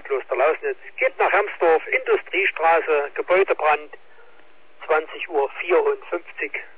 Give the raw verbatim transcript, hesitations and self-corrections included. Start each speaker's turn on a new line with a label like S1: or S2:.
S1: Kloster Lausnitz. Geht nach Hermsdorf, Industriestraße, Gebäudebrand, zwanzig Uhr vierundfünfzig.